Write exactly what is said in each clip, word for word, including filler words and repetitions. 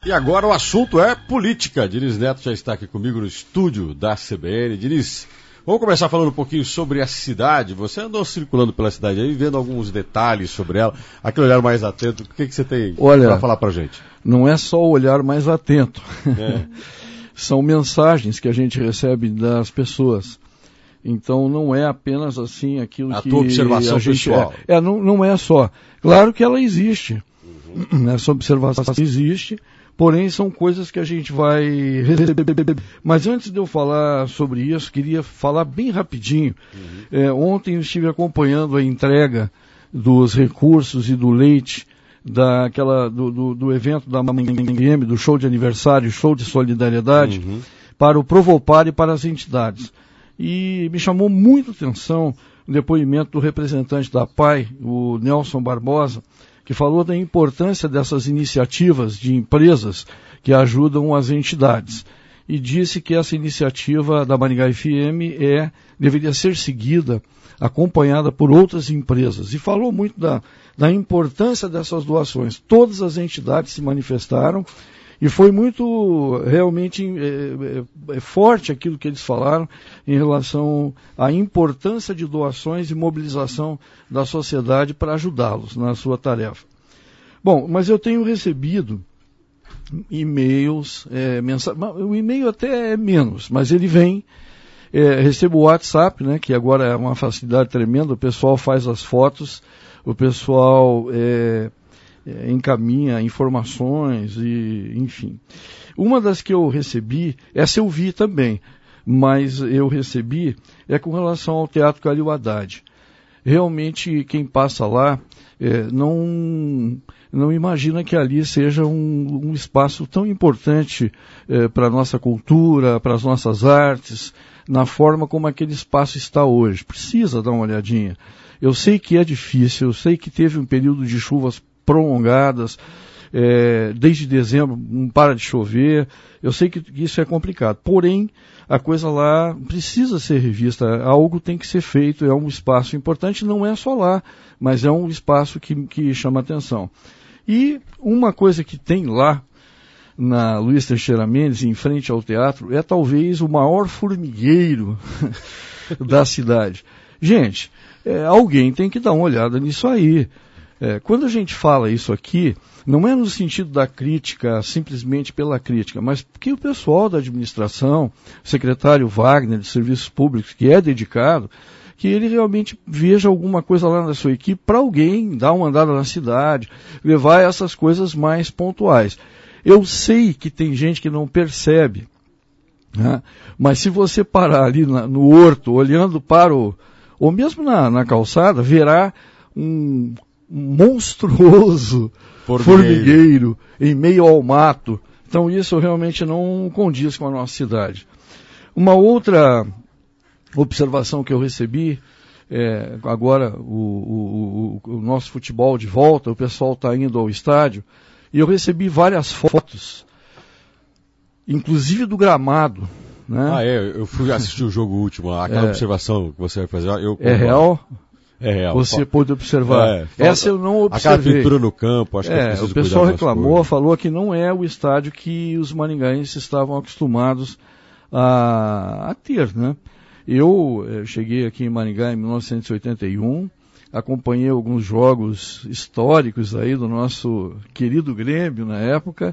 E agora o assunto é política. Diniz Neto já está aqui comigo no estúdio da C B N. Diniz, vamos começar falando um pouquinho sobre a cidade. Você andou circulando pela cidade aí, vendo alguns detalhes sobre ela. Aquele olhar mais atento, o que, que você tem para falar para a gente? Não é só o olhar mais atento. É. São mensagens que a gente recebe das pessoas. Então não é apenas assim aquilo a que... A tua observação a gente, pessoal. É, é não, não é só. Claro que ela existe. Uhum. Essa observação existe. Porém, são coisas que a gente vai receber. Mas antes de eu falar sobre isso, queria falar bem rapidinho. Uhum. É, ontem eu estive acompanhando a entrega dos recursos e do leite daquela, do, do, do evento da M G M, do show de aniversário, show de solidariedade, uhum. para o Provopar e para as entidades. E me chamou muito atenção o depoimento do representante da P A I, o Nelson Barbosa, que falou da importância dessas iniciativas de empresas que ajudam as entidades. E disse que essa iniciativa da Maringá F M é, deveria ser seguida, acompanhada por outras empresas. E falou muito da, da importância dessas doações. Todas as entidades se manifestaram e foi muito, realmente, é, é, forte aquilo que eles falaram em relação à importância de doações e mobilização da sociedade para ajudá-los na sua tarefa. Bom, mas eu tenho recebido e-mails, é, mensagens, o e-mail até é menos, mas ele vem, é, recebo o WhatsApp, né, que agora é uma facilidade tremenda, o pessoal faz as fotos, o pessoal... É, É, encaminha informações e, enfim. Uma das que eu recebi, essa eu vi também, mas eu recebi, é com relação ao Teatro Calil Haddad. Realmente, quem passa lá é, não, não imagina que ali seja um, um espaço tão importante é, para a nossa cultura, para as nossas artes, na forma como aquele espaço está hoje. Precisa dar uma olhadinha. Eu sei que é difícil, eu sei que teve um período de chuvas prolongadas, é, desde dezembro não para de chover, eu sei que isso é complicado, porém a coisa lá precisa ser revista, algo tem que ser feito, é um espaço importante, não é só lá, mas é um espaço que, que chama atenção. E uma coisa que tem lá, na Luiz Teixeira Mendes, em frente ao teatro, é talvez o maior formigueiro da cidade. Gente, é, alguém tem que dar uma olhada nisso aí. É, quando a gente fala isso aqui, não é no sentido da crítica, simplesmente pela crítica, mas porque o pessoal da administração, o secretário Wagner de Serviços Públicos, que é dedicado, que ele realmente veja alguma coisa lá na sua equipe para alguém dar uma andada na cidade, levar essas coisas mais pontuais. Eu sei que tem gente que não percebe, né? Mas se você parar ali na, no horto, olhando para o... ou mesmo na, na calçada, verá um... monstruoso formigueiro. formigueiro em meio ao mato. Então isso realmente não condiz com a nossa cidade. Uma outra observação que eu recebi, é, agora o, o, o, o nosso futebol de volta, o pessoal está indo ao estádio, e eu recebi várias fotos, inclusive do gramado. Né? Ah, é, eu fui assistir o jogo último, aquela é, observação que você vai fazer. Eu, é real? É real. Você fala, pôde observar. É, fala, Essa eu não observei. Aquela pintura no campo, acho que é, é o pessoal reclamou, falou que não é o estádio que os maringaenses estavam acostumados a, a ter, né? Eu, eu cheguei aqui em Maringá em mil novecentos e oitenta e um, acompanhei alguns jogos históricos aí do nosso querido Grêmio na época,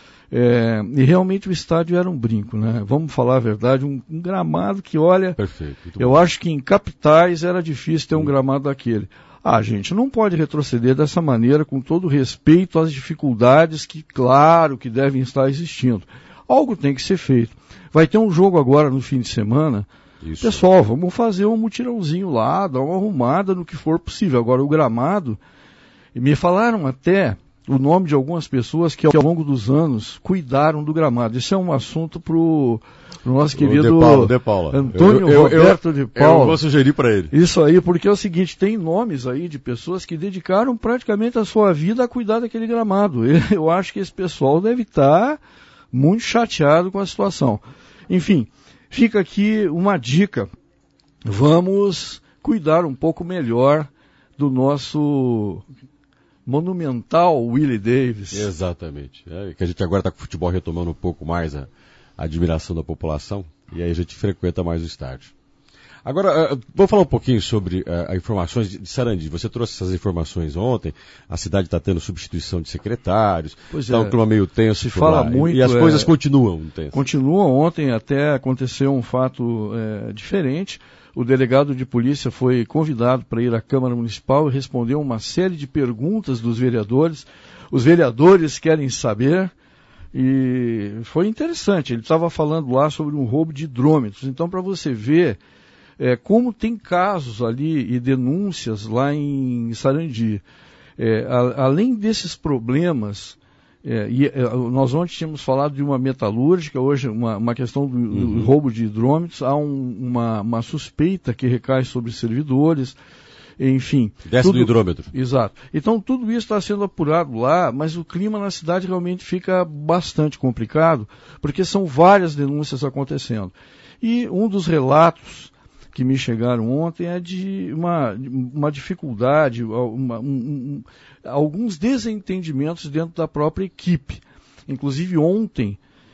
é, e realmente o estádio era um brinco, né? Vamos falar a verdade, um, um gramado que, olha, Perfeito, eu bom. acho que em capitais era difícil ter um hum. gramado daquele. Ah, gente, não pode retroceder dessa maneira, com todo respeito às dificuldades que, claro, que devem estar existindo. Algo tem que ser feito. Vai ter um jogo agora no fim de semana. Isso. Pessoal, vamos fazer um mutirãozinho lá, dar uma arrumada no que for possível. Agora, o gramado, me falaram até o nome de algumas pessoas que ao longo dos anos cuidaram do gramado. Isso é um assunto para o nosso querido De Paula, De Paula. Antônio eu, eu, Roberto eu, de Paula. Eu vou sugerir para ele. Isso aí, porque é o seguinte, tem nomes aí de pessoas que dedicaram praticamente a sua vida a cuidar daquele gramado. Eu acho que esse pessoal deve estar muito chateado com a situação. Enfim, fica aqui uma dica. Vamos cuidar um pouco melhor do nosso monumental Willie Davis. Exatamente. É, que a gente agora está com o futebol retomando um pouco mais a, a admiração da população, e aí a gente frequenta mais o estádio. Agora, uh, vou falar um pouquinho sobre uh, informações de, de Sarandi. Você trouxe essas informações ontem, a cidade está tendo substituição de secretários, está é, um clima meio tenso. Se fala lá, muito. E, e as é, coisas continuam tensas. Continuam. Ontem até aconteceu um fato é, diferente. O delegado de polícia foi convidado para ir à Câmara Municipal e respondeu uma série de perguntas dos vereadores. Os vereadores querem saber, e foi interessante. Ele estava falando lá sobre um roubo de hidrômetros. Então, para você ver é, como tem casos ali e denúncias lá em Sarandi. É, a, além desses problemas, é, e, é, nós ontem tínhamos falado de uma metalúrgica, hoje uma, uma questão do, uhum. do roubo de hidrômetros, há um, uma, uma suspeita que recai sobre servidores, enfim. Desce tudo, do hidrômetro. Exato. Então tudo isso está sendo apurado lá, mas o clima na cidade realmente fica bastante complicado, porque são várias denúncias acontecendo. E um dos relatos que me chegaram ontem é de uma, uma dificuldade, uma, um, um, alguns desentendimentos dentro da própria equipe. Inclusive ontem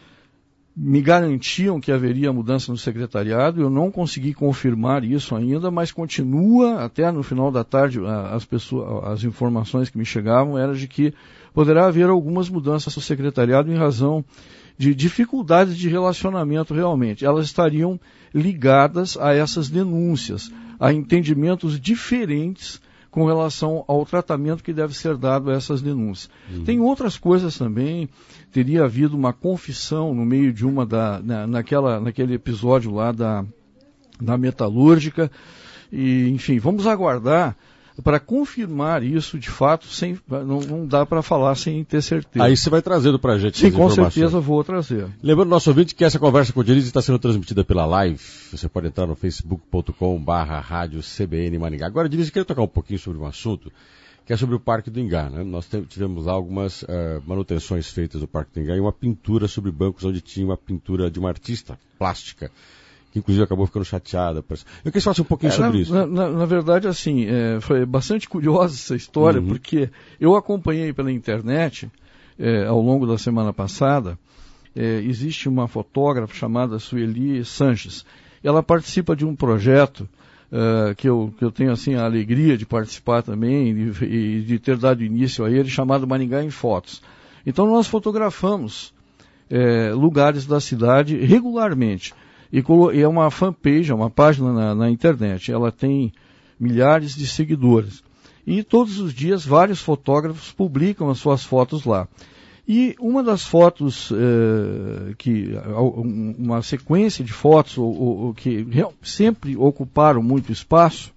me garantiam que haveria mudança no secretariado, eu não consegui confirmar isso ainda, mas continua, até no final da tarde, as, pessoas, as informações que me chegavam eram de que poderá haver algumas mudanças no secretariado em razão de dificuldades de relacionamento realmente. Elas estariam ligadas a essas denúncias, a entendimentos diferentes com relação ao tratamento que deve ser dado a essas denúncias. Uhum. Tem outras coisas também, teria havido uma confissão no meio de uma, da, na, naquela, naquele episódio lá da, da metalúrgica, e enfim, vamos aguardar para confirmar isso de fato, sem, não, não dá para falar sem ter certeza. Aí você vai trazendo para a gente Sim, com certeza vou trazer. Lembrando nosso ouvinte que essa conversa com o Diniz está sendo transmitida pela live. Você pode entrar no facebook ponto com barra rádio C B N Maringá. Agora, Diniz, eu queria tocar um pouquinho sobre um assunto que é sobre o Parque do Ingá. Né? Nós tivemos lá algumas uh, manutenções feitas do Parque do Ingá e uma pintura sobre bancos onde tinha uma pintura de uma artista plástica, que inclusive acabou ficando chateada. Eu queria falar um pouquinho é, sobre na, isso. Na, na, na verdade, assim, é, foi bastante curiosa essa história, uhum. porque eu acompanhei pela internet, é, ao longo da semana passada, é, existe uma fotógrafa chamada Sueli Sanches. Ela participa de um projeto uh, que, eu, que eu tenho assim, a alegria de participar também e, e de ter dado início a ele, chamado Maringá em Fotos. Então nós fotografamos é, lugares da cidade regularmente. E é uma fanpage, é uma página na, na internet. Ela tem milhares de seguidores. E todos os dias vários fotógrafos publicam as suas fotos lá. E uma das fotos, eh, que, uma sequência de fotos ou, ou, que sempre ocuparam muito espaço,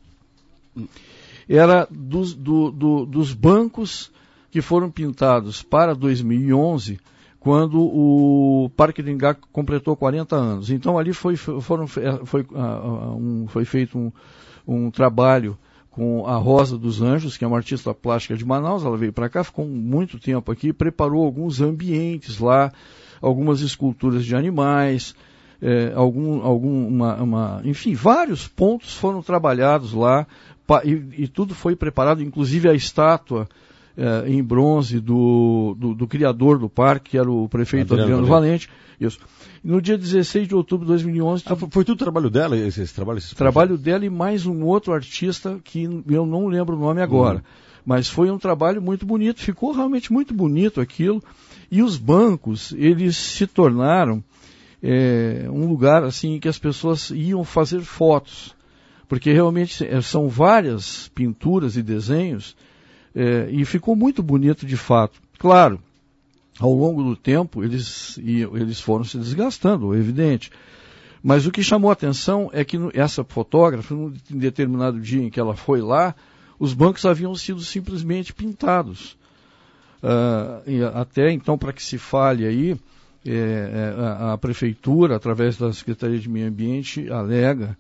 era dos, do, do, dos bancos que foram pintados para dois mil e onze, quando o Parque do Ingá completou quarenta anos. Então ali foi, foram, foi, uh, um, foi feito um, um trabalho com a Rosa dos Anjos, que é uma artista plástica de Manaus. Ela veio para cá, ficou muito tempo aqui, preparou alguns ambientes lá, algumas esculturas de animais, é, algum, algum, uma, uma, enfim, vários pontos foram trabalhados lá, pa, e, e tudo foi preparado, inclusive a estátua É, em bronze do, do, do criador do parque, que era o prefeito Adriano, Adriano Valente. Isso. No dia dezesseis de outubro de dois mil e onze... Ah, foi tudo trabalho dela, esse, esse trabalho? Esse trabalho dela e mais um outro artista que eu não lembro o nome agora. Uhum. Mas foi um trabalho muito bonito, ficou realmente muito bonito aquilo. E os bancos, eles se tornaram é, um lugar assim que as pessoas iam fazer fotos. Porque realmente são várias pinturas e desenhos. É, e ficou muito bonito de fato. Claro, ao longo do tempo eles, eles foram se desgastando, é evidente. Mas o que chamou a atenção é que no, essa fotógrafa, num determinado dia em que ela foi lá, os bancos haviam sido simplesmente pintados. Uh, e até então, para que se fale aí, é, a, a prefeitura, através da Secretaria de Meio Ambiente, alega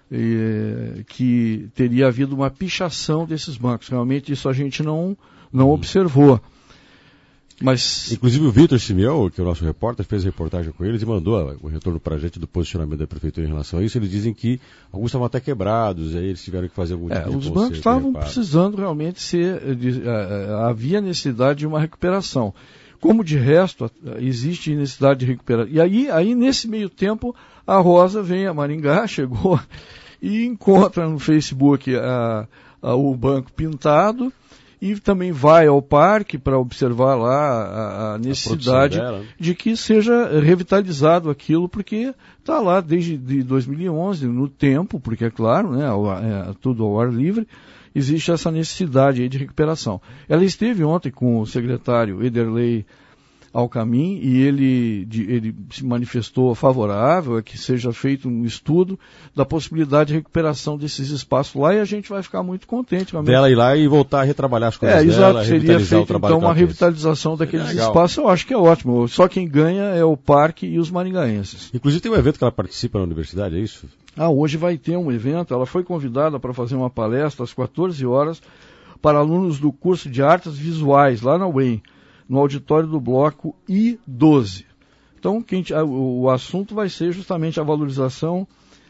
É, que teria havido uma pichação desses bancos. Realmente isso a gente não, não observou. Mas... Inclusive o Vitor Simeão, que é o nosso repórter, fez reportagem com eles e mandou o retorno para a gente do posicionamento da prefeitura em relação a isso. Eles dizem que alguns estavam até quebrados, aí eles tiveram que fazer algum tipo é, de os bancos estavam precisando realmente ser... De, uh, havia necessidade de uma recuperação. Como de resto, uh, existe necessidade de recuperação. E aí, aí, nesse meio tempo, a Rosa vem a Maringá, chegou e encontra no Facebook a, a, o banco pintado, e também vai ao parque para observar lá a, a necessidade a de que seja revitalizado aquilo, porque está lá desde de dois mil e onze, no tempo, porque é claro, né, é, tudo ao ar livre, existe essa necessidade aí de recuperação. Ela esteve ontem com o secretário Ederlei Alcamin e ele, de, ele se manifestou favorável a que seja feito um estudo da possibilidade de recuperação desses espaços lá, e a gente vai ficar muito contente. Realmente. Dela ir lá e voltar a retrabalhar as coisas é, dela, exato, seria feito então uma revitalização daqueles espaços, eu acho que é ótimo. Só quem ganha é o parque e os maringaenses. Inclusive tem um evento que ela participa na universidade, é isso? Ah, hoje vai ter um evento, ela foi convidada para fazer uma palestra às quatorze horas para alunos do curso de Artes Visuais, lá na U E M, no auditório do bloco I doze. Então, quem, o, o assunto vai ser justamente a valorização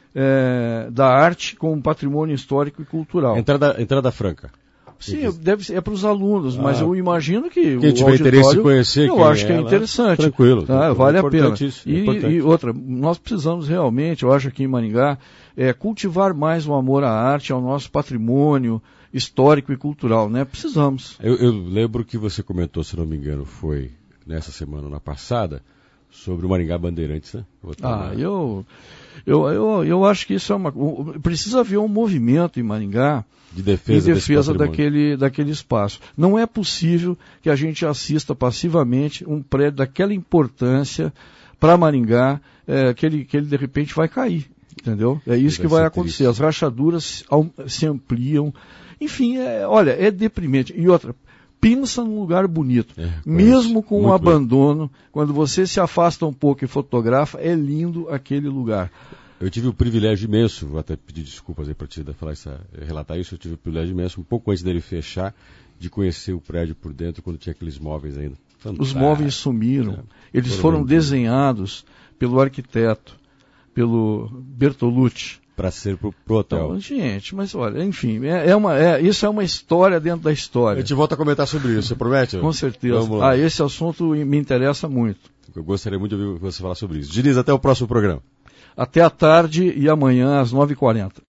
é, da arte como patrimônio histórico e cultural. Entrada, entrada franca. Sim, deve ser, é para os alunos, ah, mas eu imagino que quem o tiver interesse em conhecer, eu acho que é interessante. Tranquilo. Tá, tranquilo vale é a pena. É e, e outra, nós precisamos realmente, eu acho aqui em Maringá, é, cultivar mais o amor à arte, ao nosso patrimônio histórico e cultural, né? Precisamos. Eu, eu lembro que você comentou, se não me engano, foi nessa semana, na passada, sobre o Maringá Bandeirantes, né? Ah, eu, eu, eu, eu acho que isso é uma... Precisa haver um movimento em Maringá de defesa, em defesa daquele, daquele espaço. Não é possível que a gente assista passivamente um prédio daquela importância para Maringá, é, que, ele, que ele de repente vai cair. Entendeu? É isso vai que vai acontecer. Triste. As rachaduras se ampliam. Enfim, é, olha, é deprimente. E outra, pensa num lugar bonito. É, Mesmo com o abandono, lindo. Quando você se afasta um pouco e fotografa, é lindo aquele lugar. Eu tive o privilégio imenso, vou até pedir desculpas aí para te falar essa, relatar isso, eu tive o privilégio imenso, um pouco antes dele fechar, de conhecer o prédio por dentro, quando tinha aqueles móveis ainda. Fantástico. Os móveis sumiram. É, Eles foram desenhados pelo arquiteto, pelo Bertolucci. Para ser pro, pro hotel. Então, gente, mas olha, enfim, é, é uma, é, isso é uma história dentro da história. A gente volta a comentar sobre isso, você promete? Com certeza. Ah, esse assunto me interessa muito. Eu gostaria muito de ouvir você falar sobre isso. Diniz, até o próximo programa. Até à tarde e amanhã às nove e quarenta.